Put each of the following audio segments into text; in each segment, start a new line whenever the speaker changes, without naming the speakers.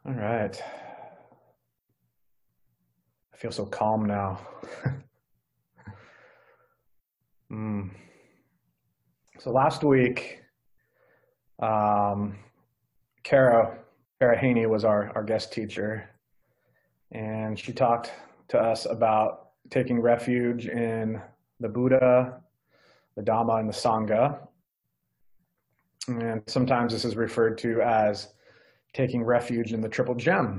All right. I feel so calm now. Mm. So last week, um, Kara Haney was our guest teacher, and she talked to us about taking refuge in the Buddha, the Dhamma, and the Sangha. And sometimes this is referred to as taking refuge in the Triple Gem.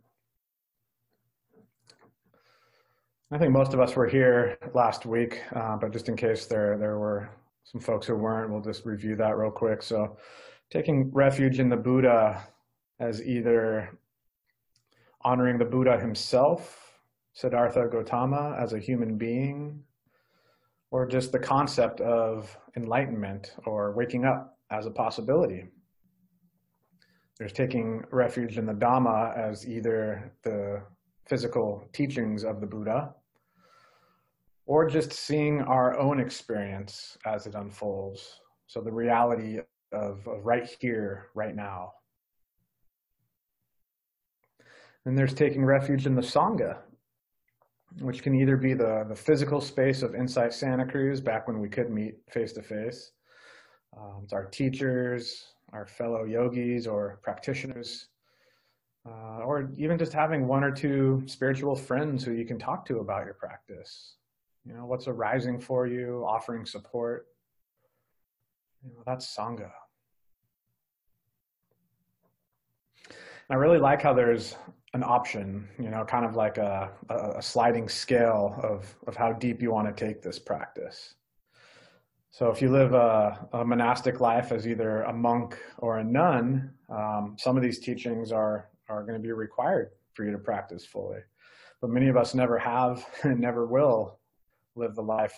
I think most of us were here last week, but just in case there were some folks who weren't, we'll just review that real quick. So taking refuge in the Buddha as either honoring the Buddha himself, Siddhartha Gautama, as a human being, or just the concept of enlightenment or waking up as a possibility. There's taking refuge in the Dhamma as either the physical teachings of the Buddha, or just seeing our own experience as it unfolds. So the reality of right here, right now. And there's taking refuge in the Sangha, which can either be the physical space of Insight Santa Cruz, back when we could meet face-to-face. It's our teachers, our fellow yogis or practitioners, or even just having one or two spiritual friends who you can talk to about your practice. You know, what's arising for you, offering support. You know, that's Sangha. I really like how there's an option, you know, kind of like a sliding scale of how deep you want to take this practice. So if you live a monastic life as either a monk or a nun, some of these teachings are going to be required for you to practice fully. But many of us never have and never will live the life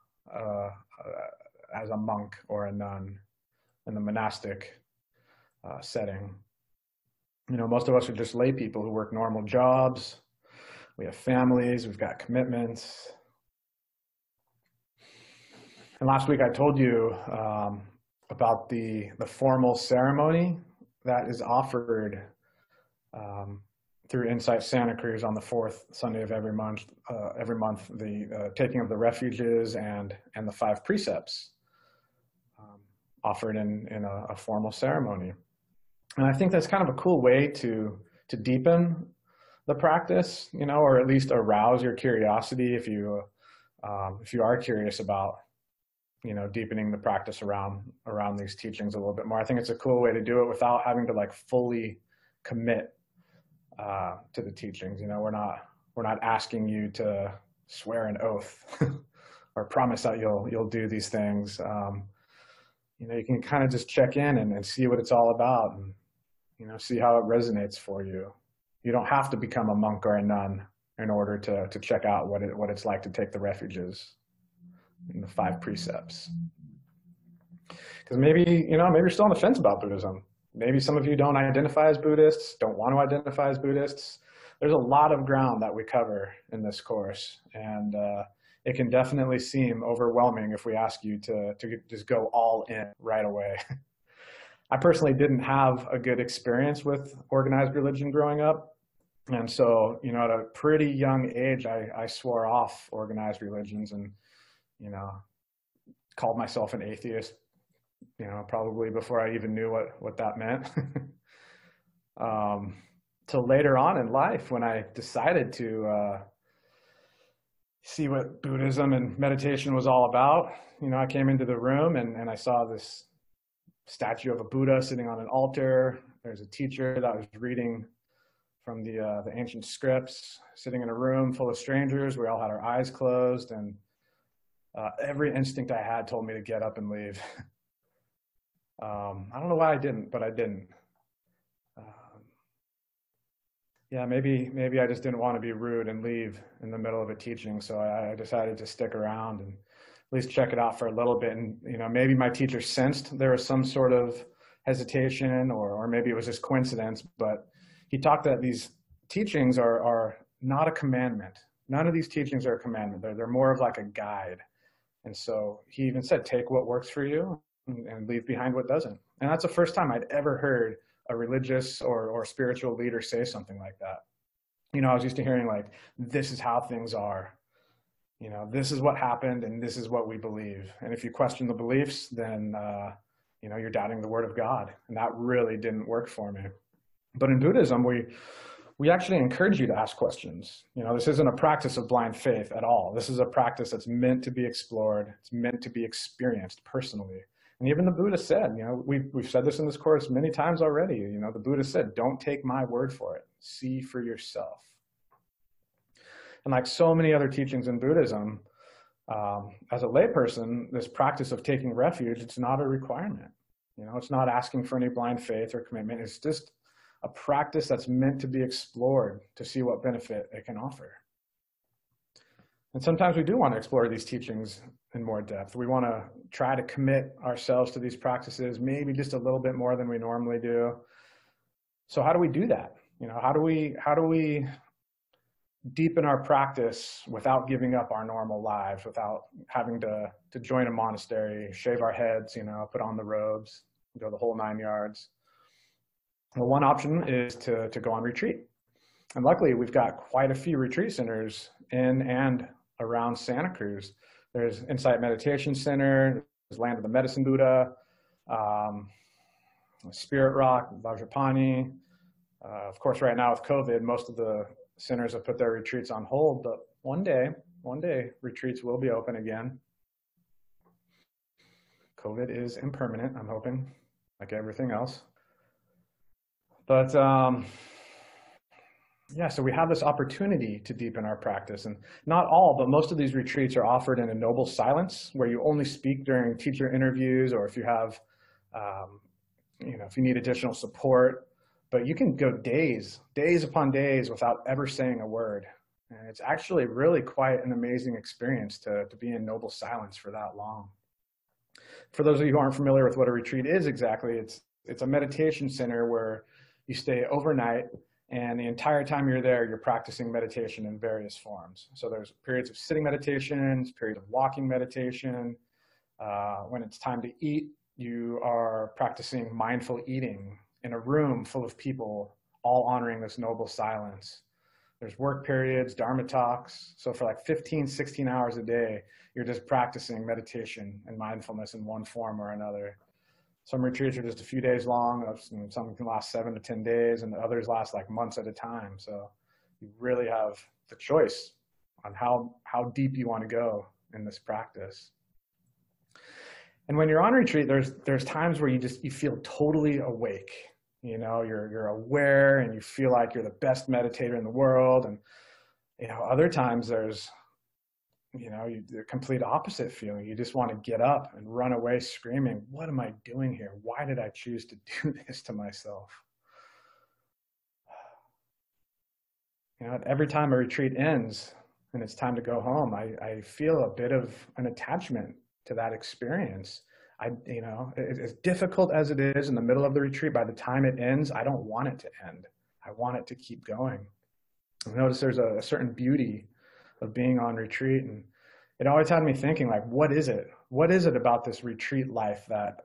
as a monk or a nun in the monastic setting. You know, most of us are just lay people who work normal jobs. We have families, we've got commitments. And last week I told you about the formal ceremony that is offered through Insight Santa Cruz on the fourth Sunday of every month, the taking of the refuges and the 5 precepts offered in a formal ceremony. And I think that's kind of a cool way to deepen the practice, you know, or at least arouse your curiosity if you are curious about, you know, deepening the practice around these teachings a little bit more. I think it's a cool way to do it without having to like fully commit to the teachings. You know, we're not asking you to swear an oath or promise that you'll do these things. You know, you can kind of just check in and see what it's all about, and you know, see how it resonates for you. You don't have to become a monk or a nun in order to check out what it's like to take the refuges in the 5 precepts. Because maybe you're still on the fence about Buddhism. Maybe some of you don't identify as Buddhists, don't want to identify as Buddhists. There's a lot of ground that we cover in this course, and it can definitely seem overwhelming if we ask you to just go all in right away. I personally didn't have a good experience with organized religion growing up. And so, you know, at a pretty young age, I swore off organized religions and, you know, called myself an atheist, you know, probably before I even knew what that meant. Till later on in life, when I decided to see what Buddhism and meditation was all about, you know, I came into the room and I saw this statue of a Buddha sitting on an altar. There's a teacher that was reading from the ancient scripts, sitting in a room full of strangers. We all had our eyes closed, and every instinct I had told me to get up and leave. I don't know why I didn't, but I didn't. Yeah, maybe I just didn't want to be rude and leave in the middle of a teaching, so I decided to stick around and at least check it out for a little bit. And you know, maybe my teacher sensed there was some sort of hesitation, or maybe it was just coincidence, but he talked that these teachings are not a commandment. None of these teachings are a commandment. They're more of like a guide. And so he even said, take what works for you and leave behind what doesn't. And that's the first time I'd ever heard a religious or spiritual leader say something like that. You know, I was used to hearing like, this is how things are. You know, this is what happened and this is what we believe. And if you question the beliefs, then, you know, you're doubting the word of God. And that really didn't work for me. But in Buddhism, we actually encourage you to ask questions. You know, this isn't a practice of blind faith at all. This is a practice that's meant to be explored. It's meant to be experienced personally. And even the Buddha said, you know, we've said this in this course many times already. You know, the Buddha said, don't take my word for it. See for yourself. And like so many other teachings in Buddhism, as a layperson, this practice of taking refuge, it's not a requirement. You know, it's not asking for any blind faith or commitment. It's just a practice that's meant to be explored to see what benefit it can offer. And sometimes we do want to explore these teachings in more depth. We want to try to commit ourselves to these practices, maybe just a little bit more than we normally do. So how do we do that? You know, how do we deepen our practice without giving up our normal lives, without having to join a monastery, shave our heads, you know, put on the robes, go the whole 9 yards? Well, one option is to go on retreat. And luckily, we've got quite a few retreat centers in and around Santa Cruz. There's Insight Meditation Center, there's Land of the Medicine Buddha, Spirit Rock, Vajrapani. Of course, right now with COVID, most of the centers have put their retreats on hold, but one day, retreats will be open again. COVID is impermanent, I'm hoping, like everything else. But yeah, so we have this opportunity to deepen our practice, and not all, but most of these retreats are offered in a noble silence where you only speak during teacher interviews, or if you have, you know, if you need additional support, but you can go days upon days without ever saying a word. And it's actually really quite an amazing experience to be in noble silence for that long. For those of you who aren't familiar with what a retreat is exactly, it's a meditation center where you stay overnight, and the entire time you're there, you're practicing meditation in various forms. So there's periods of sitting meditations, periods of walking meditation. When it's time to eat, you are practicing mindful eating in a room full of people, all honoring this noble silence. There's work periods, Dharma talks. So for like 15, 16 hours a day, you're just practicing meditation and mindfulness in one form or another. Some retreats are just a few days long. Some can last 7 to 10 days, and the others last like months at a time. So you really have the choice on how deep you want to go in this practice. And when you're on retreat, there's times where you feel totally awake. You know, you're aware and you feel like you're the best meditator in the world. And, you know, other times there's, you know, the complete opposite feeling. You just want to get up and run away screaming, what am I doing here? Why did I choose to do this to myself? You know, every time a retreat ends and it's time to go home, I feel a bit of an attachment to that experience. You know, as difficult as it is in the middle of the retreat, by the time it ends, I don't want it to end. I want it to keep going. I notice there's a certain beauty of being on retreat, and it always had me thinking, like, what is it? What is it about this retreat life that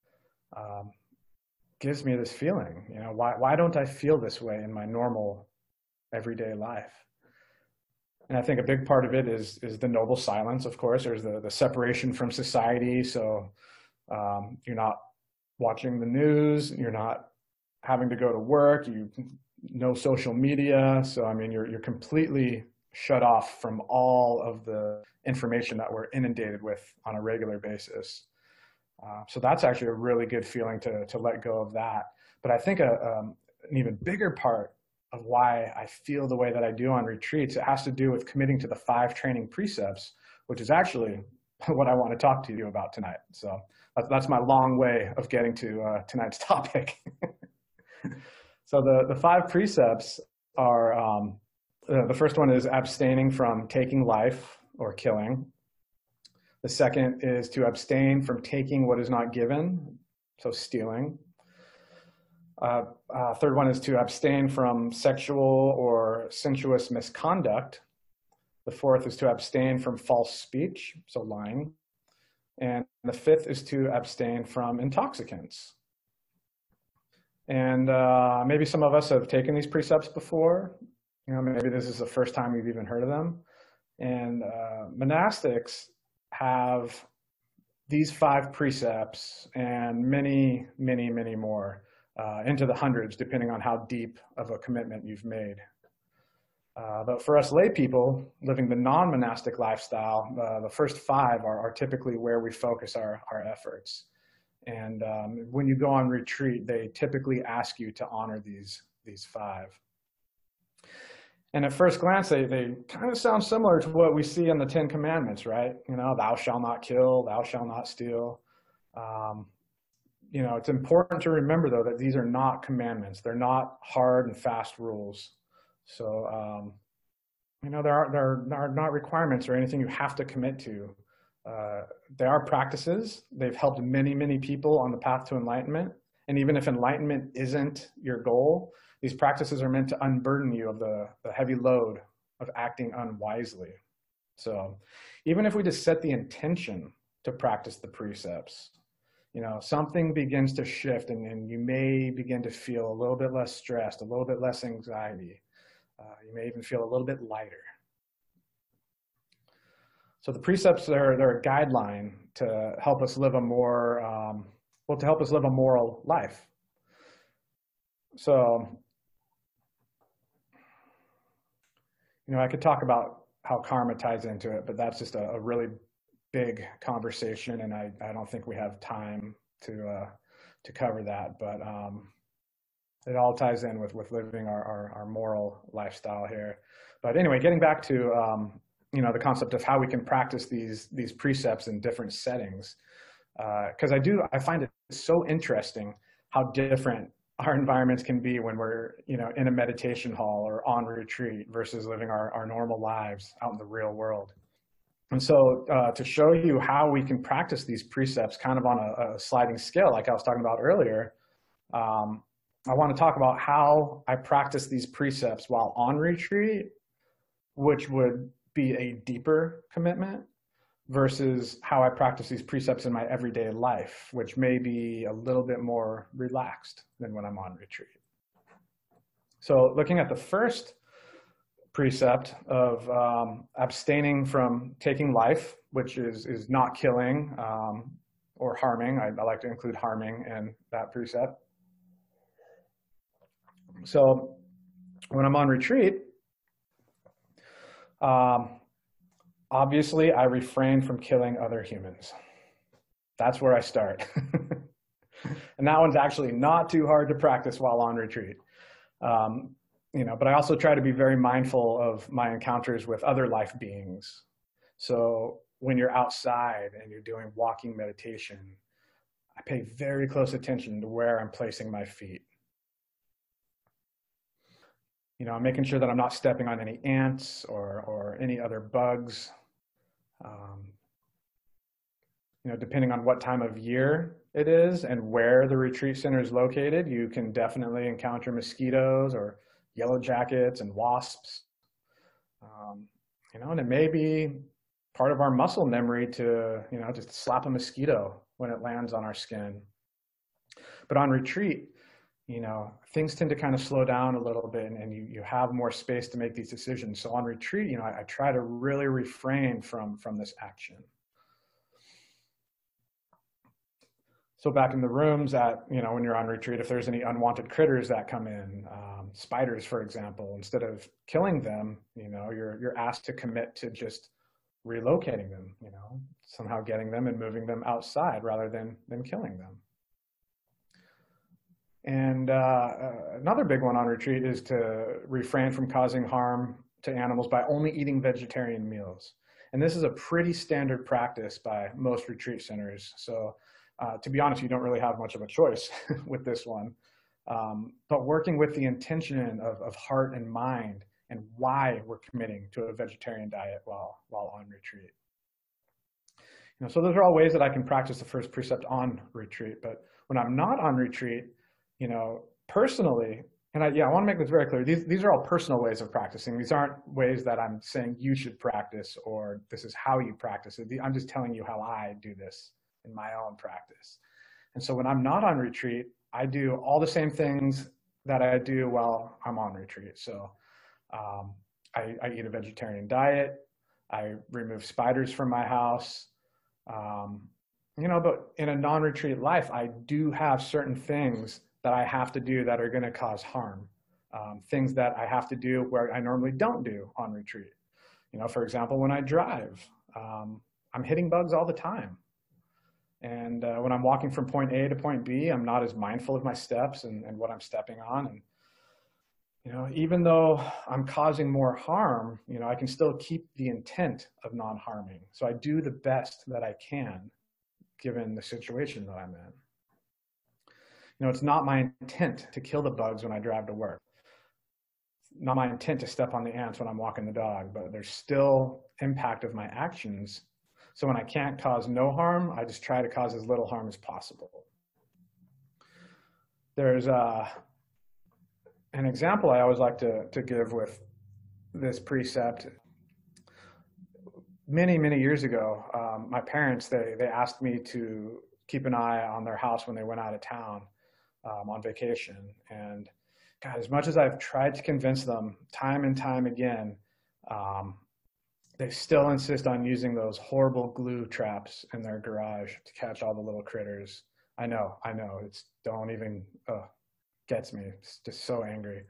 gives me this feeling? You know, why don't I feel this way in my normal everyday life? And I think a big part of it is the noble silence, of course. There's the separation from society. So you're not watching the news, you're not having to go to work, no social media. So, I mean, you're completely shut off from all of the information that we're inundated with on a regular basis. So that's actually a really good feeling to let go of that. But I think an even bigger part of why I feel the way that I do on retreats, it has to do with committing to the 5 training precepts, which is actually what I want to talk to you about tonight. So that's my long way of getting to tonight's topic. So the 5 precepts are, the first one is abstaining from taking life or killing. The second is to abstain from taking what is not given, so stealing. Third one is to abstain from sexual or sensuous misconduct. The fourth is to abstain from false speech, so lying. And the fifth is to abstain from intoxicants. And maybe some of us have taken these precepts before. You know, maybe this is the first time you've even heard of them. And monastics have these 5 precepts and many, many, many more, into the hundreds, depending on how deep of a commitment you've made. But for us lay people living the non-monastic lifestyle, the first 5 are typically where we focus our efforts. And when you go on retreat, they typically ask you to honor these 5. And at first glance, they kind of sound similar to what we see in the 10 Commandments, right? You know, thou shalt not kill, thou shalt not steal. You know, it's important to remember, though, that these are not commandments. They're not hard and fast rules. So, you know, there are not requirements or anything you have to commit to. They are practices. They've helped many, many people on the path to enlightenment. And even if enlightenment isn't your goal, these practices are meant to unburden you of the heavy load of acting unwisely. So even if we just set the intention to practice the precepts, you know, something begins to shift, and you may begin to feel a little bit less stressed, a little bit less anxiety. You may even feel a little bit lighter. So the precepts, they're a guideline to help us live a more, to help us live a moral life. So, you know, I could talk about how karma ties into it, but that's just a really big conversation, and I don't think we have time to cover that. But it all ties in with living our moral lifestyle here. But anyway, getting back to you know, the concept of how we can practice these precepts in different settings, because I find it so interesting how different our environments can be when we're, you know, in a meditation hall or on retreat versus living our normal lives out in the real world. And so to show you how we can practice these precepts kind of on a sliding scale, like I was talking about earlier, I want to talk about how I practice these precepts while on retreat, which would be a deeper commitment, versus how I practice these precepts in my everyday life, which may be a little bit more relaxed than when I'm on retreat. So looking at the first precept of abstaining from taking life, which is not killing or harming. I like to include harming in that precept. So when I'm on retreat, obviously I refrain from killing other humans. That's where I start. And that one's actually not too hard to practice while on retreat. You know, but I also try to be very mindful of my encounters with other life beings. So when you're outside and you're doing walking meditation, I pay very close attention to where I'm placing my feet. You know, I'm making sure that I'm not stepping on any ants or any other bugs. You know, depending on what time of year it is and where the retreat center is located, you can definitely encounter mosquitoes or yellow jackets and wasps. You know, and it may be part of our muscle memory to, you know, just slap a mosquito when it lands on our skin. But on retreat, you know, things tend to kind of slow down a little bit, and you have more space to make these decisions. So on retreat, you know, I try to really refrain from this action. So back in the rooms you know, when you're on retreat, if there's any unwanted critters that come in, spiders, for example, instead of killing them, you know, you're asked to commit to just relocating them, you know, somehow getting them and moving them outside rather than killing them. And another big one on retreat is to refrain from causing harm to animals by only eating vegetarian meals. And this is a pretty standard practice by most retreat centers. So to be honest, you don't really have much of a choice with this one. But working with the intention of heart and mind and why we're committing to a vegetarian diet while on retreat. You know, so those are all ways that I can practice the first precept on retreat. But when I'm not on retreat, you know, personally, and I want to make this very clear, these are all personal ways of practicing. These aren't ways that I'm saying you should practice or this is how you practice it. I'm just telling you how I do this in my own practice. And so when I'm not on retreat, I do all the same things that I do while I'm on retreat. So I eat a vegetarian diet. I remove spiders from my house. But in a non-retreat life, I do have certain things that I have to do that are going to cause harm. Things that I have to do where I normally don't do on retreat. For example, when I drive, I'm hitting bugs all the time. And when I'm walking from point A to point B, I'm not as mindful of my steps and what I'm stepping on. And, even though I'm causing more harm, I can still keep the intent of non-harming. So I do the best that I can, given the situation that I'm in. It's not my intent to kill the bugs when I drive to work. Not my intent to step on the ants when I'm walking the dog, but there's still impact of my actions. So when I can't cause no harm, I just try to cause as little harm as possible. There's an example I always like to give with this precept. Many, many years ago, my parents, they asked me to keep an eye on their house when they went out of town on vacation. And God, as much as I've tried to convince them time and time again, they still insist on using those horrible glue traps in their garage to catch all the little critters. I know, it's don't even, gets me. It's just so angry.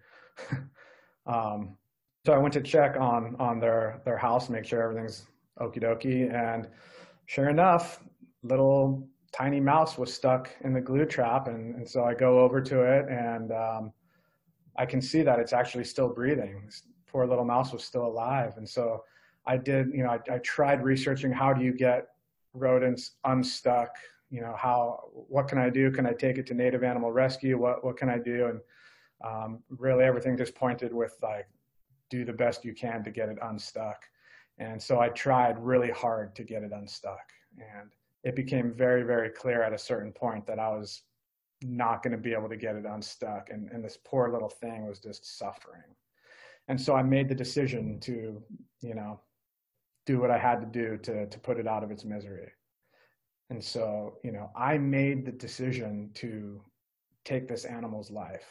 So I went to check on their house, make sure everything's okie dokie. And sure enough, little tiny mouse was stuck in the glue trap. And so I go over to it and I can see that it's actually still breathing. This poor little mouse was still alive. And so I did, I tried researching how do you get rodents unstuck? What can I do? Can I take it to Native Animal Rescue? What can I do? And really everything just pointed with like, do the best you can to get it unstuck. And so I tried really hard to get it unstuck. And it became very, very clear at a certain point that I was not going to be able to get it unstuck. And this poor little thing was just suffering. And so I made the decision to, do what I had to do to put it out of its misery. And so, I made the decision to take this animal's life.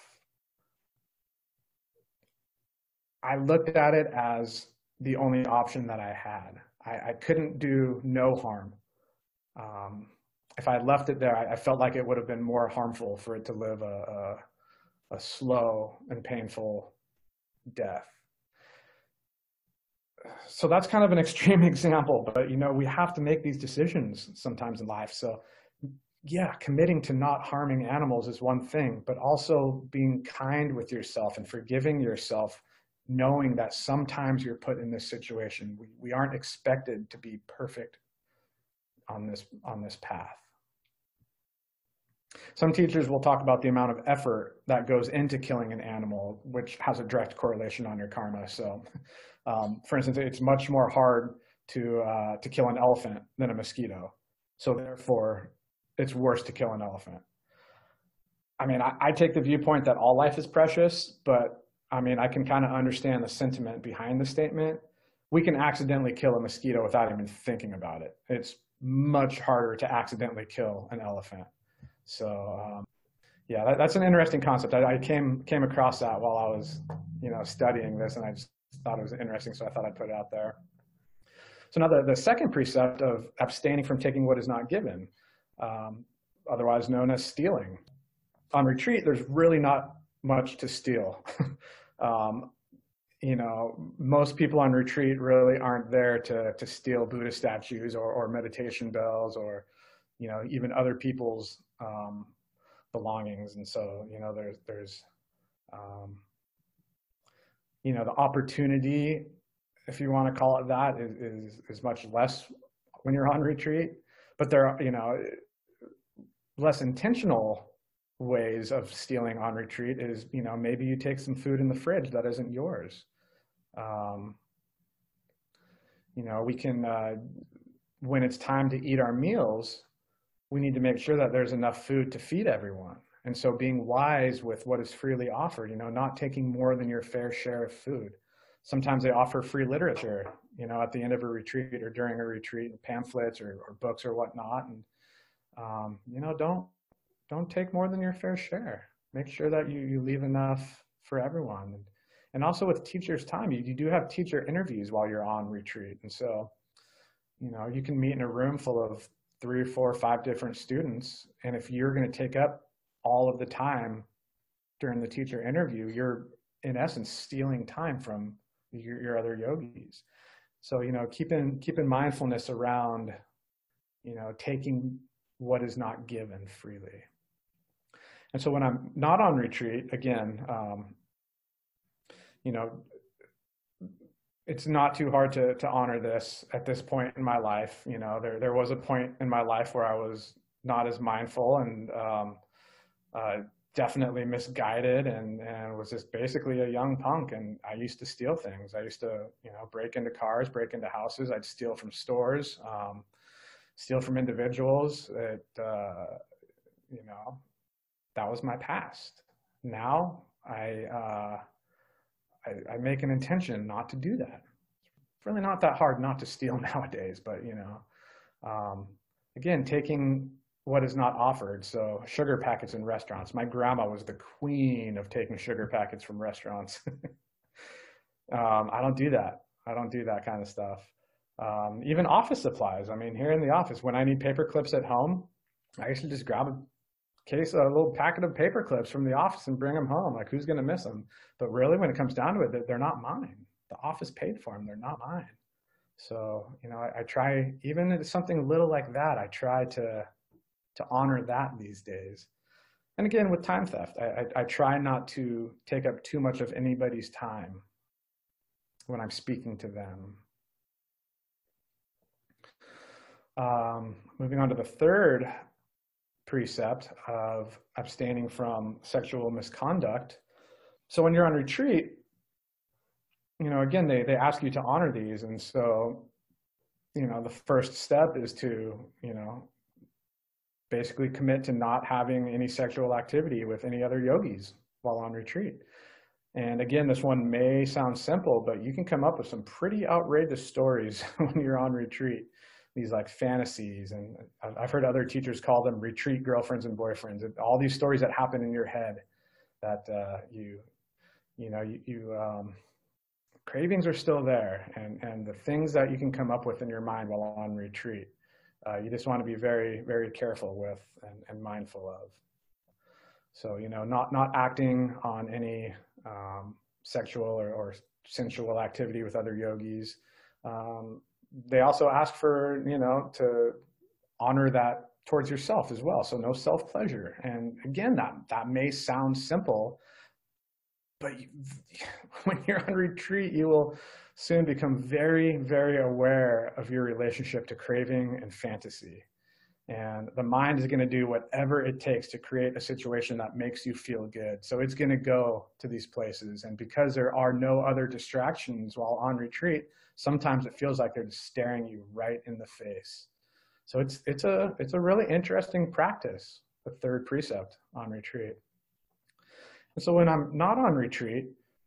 I looked at it as the only option that I had. I couldn't do no harm. If I left it there, I felt like it would have been more harmful for it to live a slow and painful death. So that's kind of an extreme example, but we have to make these decisions sometimes in life. So yeah, committing to not harming animals is one thing, but also being kind with yourself and forgiving yourself, knowing that sometimes you're put in this situation. We aren't expected to be perfect on this path. Some teachers will talk about the amount of effort that goes into killing an animal, which has a direct correlation on your karma. So, for instance, it's much more hard to kill an elephant than a mosquito. So therefore, it's worse to kill an elephant. I mean, I take the viewpoint that all life is precious, but I mean, I can kind of understand the sentiment behind the statement. We can accidentally kill a mosquito without even thinking about it. It's much harder to accidentally kill an elephant. So yeah, that's an interesting concept. I came across that while I was, studying this, and I just thought it was interesting, so I thought I'd put it out there. So now the second precept of abstaining from taking what is not given, otherwise known as stealing. On retreat, there's really not much to steal. Most people on retreat really aren't there to steal Buddha statues or meditation bells or, even other people's belongings. And so, there's the opportunity, if you want to call it that, is much less when you're on retreat. But there are, less intentional ways of stealing on retreat is, maybe you take some food in the fridge that isn't yours. We can, when it's time to eat our meals, we need to make sure that there's enough food to feed everyone. And so being wise with what is freely offered, not taking more than your fair share of food. Sometimes they offer free literature, at the end of a retreat or during a retreat, pamphlets or books or whatnot. And, don't take more than your fair share. Make sure that you leave enough for everyone. And also with teachers' time, you do have teacher interviews while you're on retreat. And so, you can meet in a room full of 3 or 4 or 5 different students. And if you're going to take up all of the time during the teacher interview, you're in essence stealing time from your other yogis. So, keeping mindfulness around, taking what is not given freely. And so when I'm not on retreat, again, it's not too hard to honor this at this point in my life. There was a point in my life where I was not as mindful and definitely misguided and was just basically a young punk. And I used to steal things. I used to, break into cars, break into houses. I'd steal from stores, steal from individuals. That was my past. Now I make an intention not to do that. It's really not that hard not to steal nowadays, but again, taking what is not offered. So sugar packets in restaurants. My grandma was the queen of taking sugar packets from restaurants. I don't do that. I don't do that kind of stuff. Even office supplies. I mean, here in the office, when I need paper clips at home, I used to just grab a little packet of paper clips from the office and bring them home. Like, who's going to miss them? But really, when it comes down to it, they're not mine. The office paid for them. They're not mine. So, I try, even if it's something little like that, I try to honor that these days. And again, with time theft, I try not to take up too much of anybody's time when I'm speaking to them. Moving on to the third precept of abstaining from sexual misconduct. So when you're on retreat, again, they ask you to honor these. And so, the first step is to, basically commit to not having any sexual activity with any other yogis while on retreat. And again, this one may sound simple, but you can come up with some pretty outrageous stories when you're on retreat. These like fantasies, and I've heard other teachers call them retreat girlfriends and boyfriends. And all these stories that happen in your head that cravings are still there, and the things that you can come up with in your mind while on retreat. You just want to be very, very careful with and mindful of. So, not acting on any sexual or sensual activity with other yogis. They also ask for, to honor that towards yourself as well. So no self-pleasure. And again, that may sound simple, but when you're on retreat, you will soon become very, very aware of your relationship to craving and fantasy. And the mind is going to do whatever it takes to create a situation that makes you feel good. So it's going to go to these places. And because there are no other distractions while on retreat, sometimes it feels like they're just staring you right in the face. So it's a really interesting practice, the third precept on retreat. And so when I'm not on retreat,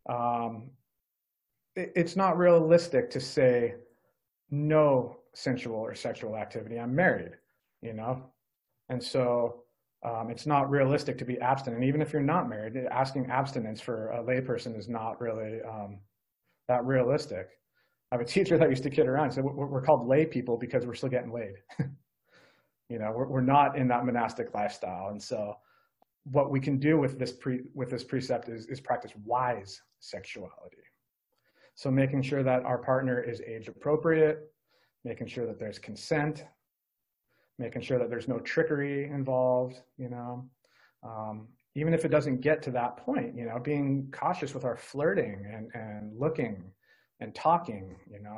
it's not realistic to say no sensual or sexual activity. I'm married, and so it's not realistic to be abstinent. Even if you're not married, asking abstinence for a layperson is not really that realistic. I have a teacher that used to kid around and said, we're called lay people because we're still getting laid. We're not in that monastic lifestyle. And so what we can do with this precept is practice wise sexuality. So making sure that our partner is age appropriate, making sure that there's consent, making sure that there's no trickery involved, even if it doesn't get to that point, being cautious with our flirting and looking and talking,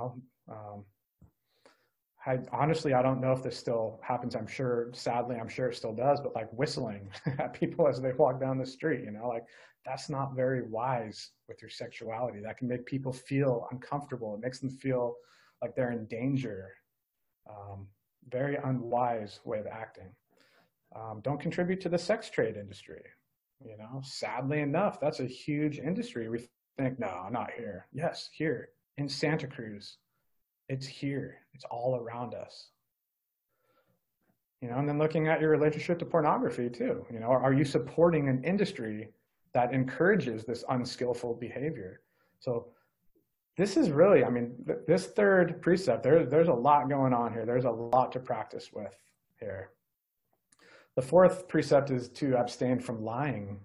honestly, I don't know if this still happens. Sadly, I'm sure it still does, but like whistling at people as they walk down the street, that's not very wise with your sexuality. That can make people feel uncomfortable. It makes them feel like they're in danger. Very unwise way of acting. Don't contribute to the sex trade industry. Sadly enough, that's a huge industry. We think, no, not here. Yes, here in Santa Cruz. It's here. It's all around us. you know, and then looking at your relationship to pornography too. You know, are you supporting an industry that encourages this unskillful behavior? So this is really, I mean, this third precept, there's a lot going on here. There's a lot to practice with here. The fourth precept is to abstain from lying.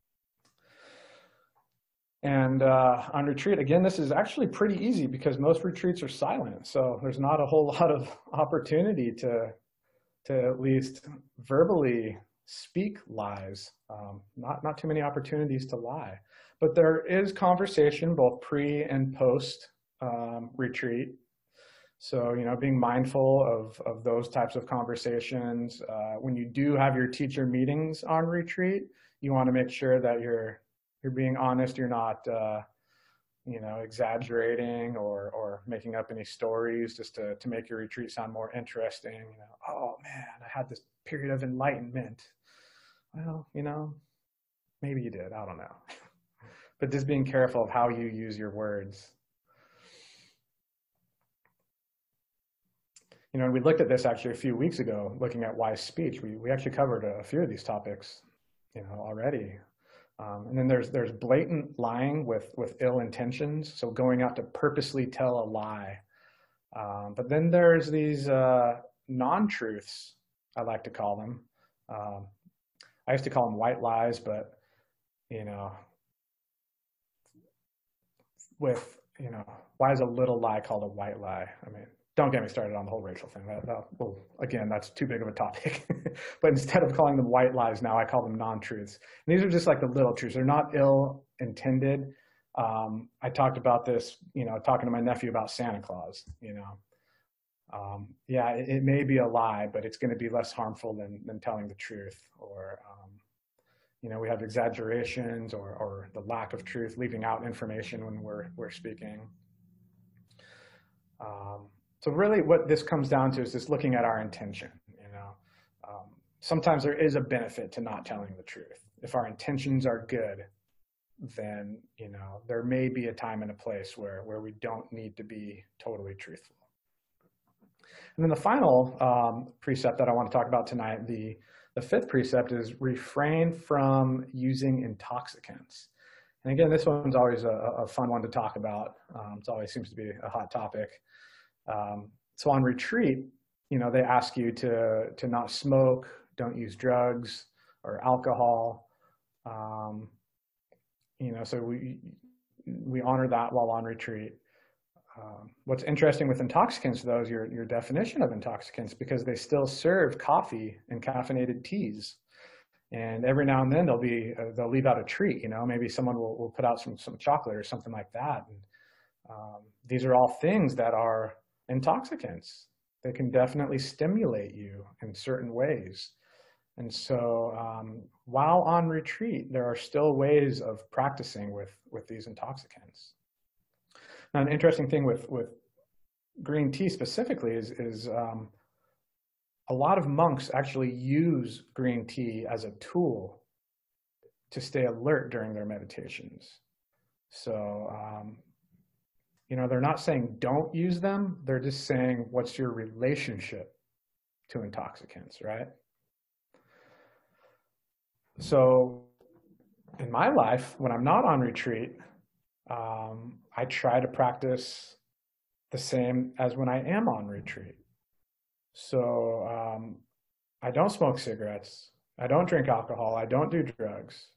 And on retreat, again, this is actually pretty easy because most retreats are silent. So there's not a whole lot of opportunity to at least verbally speak lies. Not too many opportunities to lie. But there is conversation both pre and post retreat. So, you know, being mindful of those types of conversations. When you do have your teacher meetings on retreat, you want to make sure that you're being honest. You're not, you know, exaggerating or making up any stories just to make your retreat sound more interesting. You know, oh man, I had this period of enlightenment. Well, you know, maybe you did. I don't know. But just being careful of how you use your words. You know, and we looked at this actually a few weeks ago, looking at wise speech. We actually covered a few of these topics, you know, already. And then there's blatant lying with ill intentions, so going out to purposely tell a lie. But then there's these non-truths, I like to call them. I used to call them white lies, but, you know, why is a little lie called a white lie? I mean, don't get me started on the whole racial thing. Well, again, that's too big of a topic. But instead of calling them white lies now, I call them non-truths. And these are just like the little truths. They're not ill-intended. I talked about this, you know, talking to my nephew about Santa Claus, you know. Yeah, it may be a lie, but it's going to be less harmful than telling the truth. Or, you know, we have exaggerations or the lack of truth, leaving out information when we're speaking. So really what this comes down to is just looking at our intention, you know. Sometimes there is a benefit to not telling the truth. If our intentions are good, then, you know, there may be a time and a place where we don't need to be totally truthful. And then the final precept that I want to talk about tonight, the fifth precept, is refrain from using intoxicants. And again, this one's always a fun one to talk about. It always seems to be a hot topic. So on retreat, you know, they ask you to not smoke, don't use drugs or alcohol. You know, so we honor that while on retreat. What's interesting with intoxicants, though, is your definition of intoxicants, because they still serve coffee and caffeinated teas. And every now and then they'll leave out a treat, you know, maybe someone will put out some chocolate or something like that. And these are all things that are intoxicants. They can definitely stimulate you in certain ways. And so while on retreat, there are still ways of practicing with these intoxicants. Now, an interesting thing with green tea specifically is a lot of monks actually use green tea as a tool to stay alert during their meditations. So, you know, they're not saying don't use them. They're just saying, what's your relationship to intoxicants, right? So in my life, when I'm not on retreat, I try to practice the same as when I am on retreat. So I don't smoke cigarettes. I don't drink alcohol. I don't do drugs.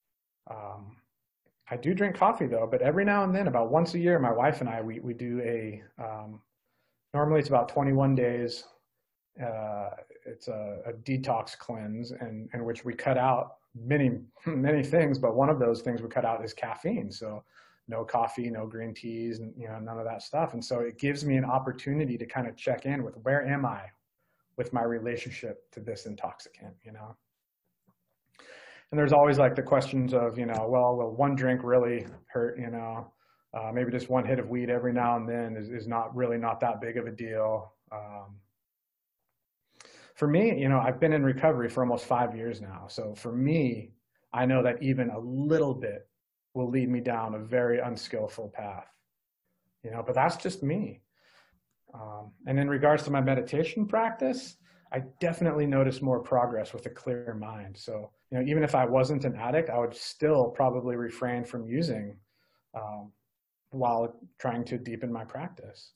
I do drink coffee though, but every now and then, about once a year, my wife and I, we do normally it's about 21 days. It's a detox cleanse in which we cut out many things, but one of those things we cut out is caffeine. So no coffee, no green teas, and, you know, none of that stuff. And so it gives me an opportunity to kind of check in with where am I with my relationship to this intoxicant, you know? And there's always like the questions of, you know, well, will one drink really hurt, you know? Maybe just one hit of weed every now and then is not that big of a deal. For me, you know, I've been in recovery for almost 5 years now. So for me, I know that even a little bit will lead me down a very unskillful path, you know, but that's just me. And in regards to my meditation practice, I definitely noticed more progress with a clear mind. So, even if I wasn't an addict, I would still probably refrain from using um, while trying to deepen my practice.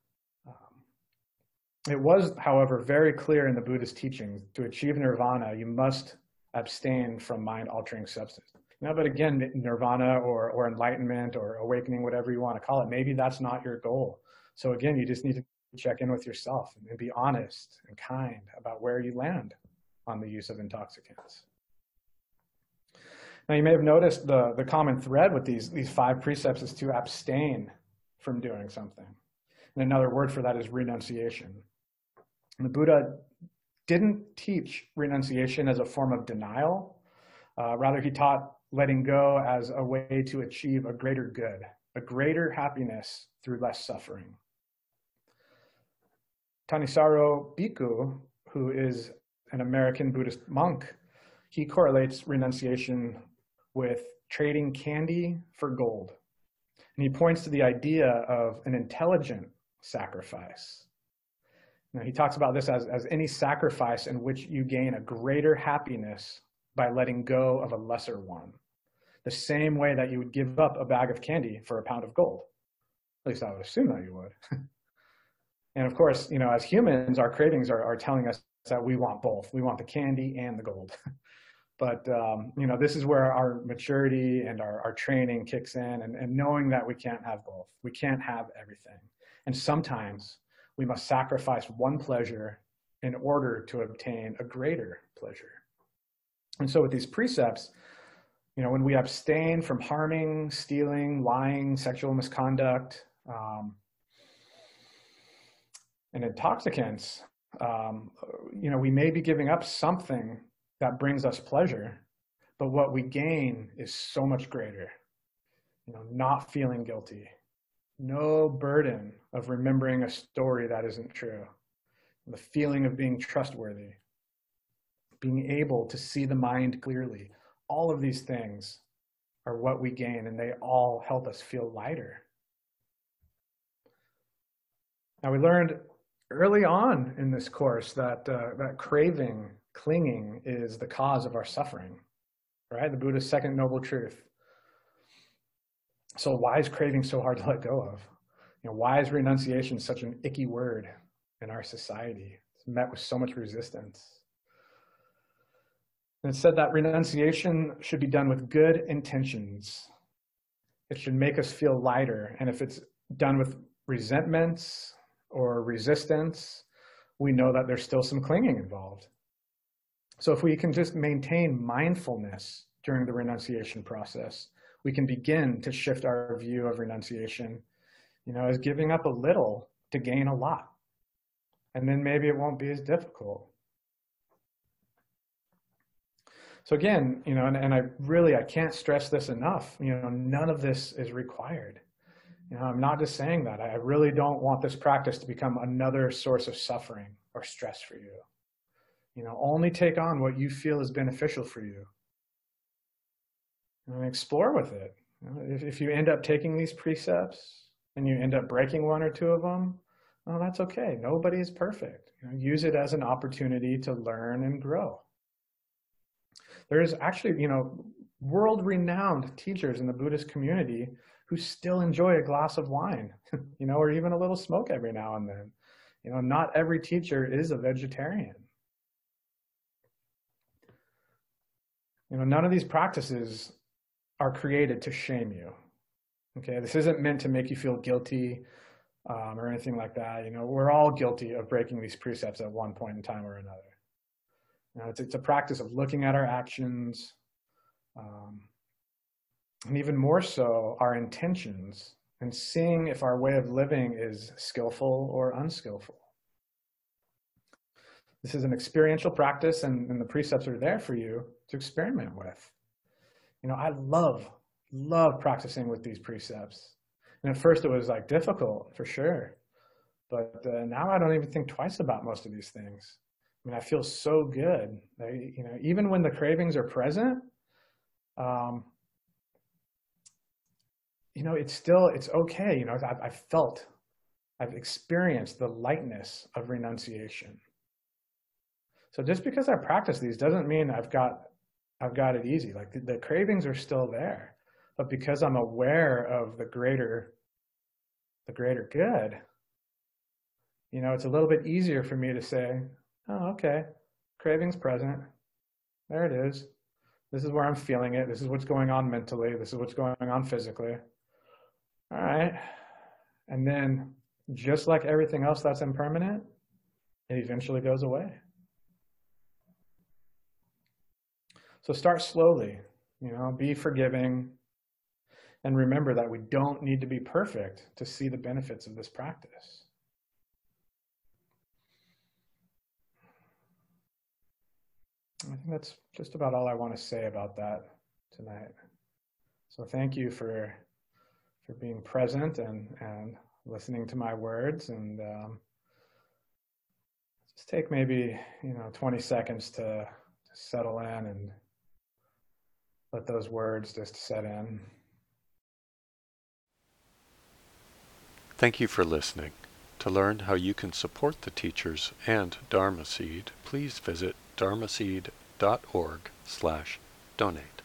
It was, however, very clear in the Buddhist teachings to achieve nirvana, you must abstain from mind-altering substance. But again, nirvana or enlightenment or awakening, whatever you want to call it, maybe that's not your goal. So again, you just need to check in with yourself and be honest and kind about where you land on the use of intoxicants. Now, you may have noticed the common thread with these 5 precepts is to abstain from doing something. And another word for that is renunciation. And the Buddha didn't teach renunciation as a form of denial. Rather, he taught letting go as a way to achieve a greater good, a greater happiness through less suffering. Thanissaro Bhikkhu, who is an American Buddhist monk, he correlates renunciation with trading candy for gold. And he points to the idea of an intelligent sacrifice. He talks about this as any sacrifice in which you gain a greater happiness by letting go of a lesser one. The same way that you would give up a bag of candy for a pound of gold. At least I would assume that you would. And of course, as humans, our cravings are telling us that we want both. We want the candy and the gold. But, this is where our maturity and our training kicks in, and knowing that we can't have both. We can't have everything. And sometimes we must sacrifice one pleasure in order to obtain a greater pleasure. And so with these precepts, when we abstain from harming, stealing, lying, sexual misconduct, and intoxicants, we may be giving up something that brings us pleasure, but what we gain is so much greater. Not feeling guilty, no burden of remembering a story that isn't true, the feeling of being trustworthy, being able to see the mind clearly. All of these things are what we gain, and they all help us feel lighter. Now, we learned early on in this course that craving, clinging is the cause of our suffering, right? The Buddha's second noble truth. So why is craving so hard to let go of? Why is renunciation such an icky word in our society? It's met with so much resistance. And it said that renunciation should be done with good intentions. It should make us feel lighter. And if it's done with resentments or resistance, we know that there's still some clinging involved. So if we can just maintain mindfulness during the renunciation process, we can begin to shift our view of renunciation, as giving up a little to gain a lot. And then maybe it won't be as difficult. So again, and I can't stress this enough, none of this is required. I'm not just saying that. I really don't want this practice to become another source of suffering or stress for you. Only take on what you feel is beneficial for you. And explore with it. If you end up taking these precepts and you end up breaking one or two of them, well, that's okay. Nobody is perfect. Use it as an opportunity to learn and grow. There's actually, world-renowned teachers in the Buddhist community who still enjoy a glass of wine, or even a little smoke every now and then. Not every teacher is a vegetarian. None of these practices are created to shame you. Okay, this isn't meant to make you feel guilty or anything like that. We're all guilty of breaking these precepts at one point in time or another. It's a practice of looking at our actions, and even more so, our intentions, and seeing if our way of living is skillful or unskillful. This is an experiential practice, and the precepts are there for you to experiment with. I love practicing with these precepts. And at first it was difficult for sure. But now I don't even think twice about most of these things. I feel so good. Even when the cravings are present, it's okay. I've experienced the lightness of renunciation. So just because I practice these doesn't mean I've got it easy. Like the cravings are still there, but because I'm aware of the greater good, it's a little bit easier for me to say, oh, okay, craving's present. There it is. This is where I'm feeling it. This is what's going on mentally. This is what's going on physically. All right. And then just like everything else that's impermanent, it eventually goes away. So start slowly, be forgiving, and remember that we don't need to be perfect to see the benefits of this practice. I think that's just about all I want to say about that tonight. So thank you for being present and listening to my words, and just take maybe 20 seconds to settle in and let those words just set in.
Thank you for listening. To learn how you can support the teachers and Dharma Seed, please visit dharmaseed.org/donate.